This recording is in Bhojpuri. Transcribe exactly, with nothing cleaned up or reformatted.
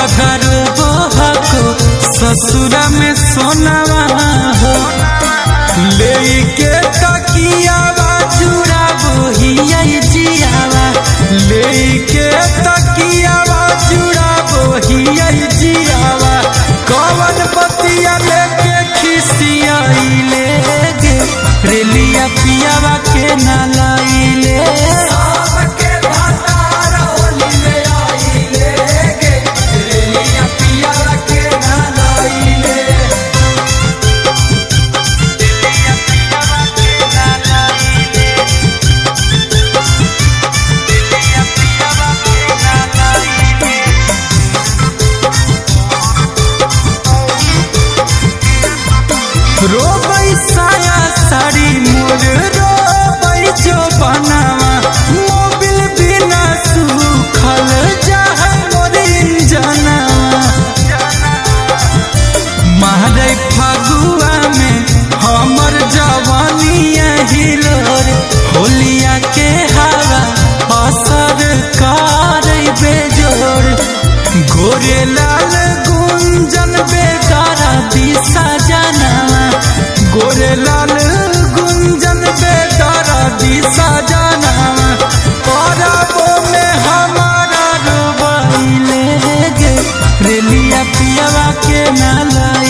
घरो हको ससुरा में सोनावा हो लेके तकियावा चूड़ा बोहिया जियावा लेके तकियावा चूड़ा बोहिया जियावा कवन बतिया लेके खिसियाइले गे रेलिया पियावा के ना लाइले रोबै साया साड़ी मोर रोबै जो बनावा मोबिल बिना सुखल जाह मोर इंजनावा मारे फगुआ में हमर जवानिया हिलोर होलिया के हवा असर करे बेजोर गोरे लाल गुंजन बेकारा दिशा जनावा गोरे लाल गुंजन बेदारा दिशा जनावा परबो में हमारा रोबाइले गे रेलिया पियावा के ना लाई।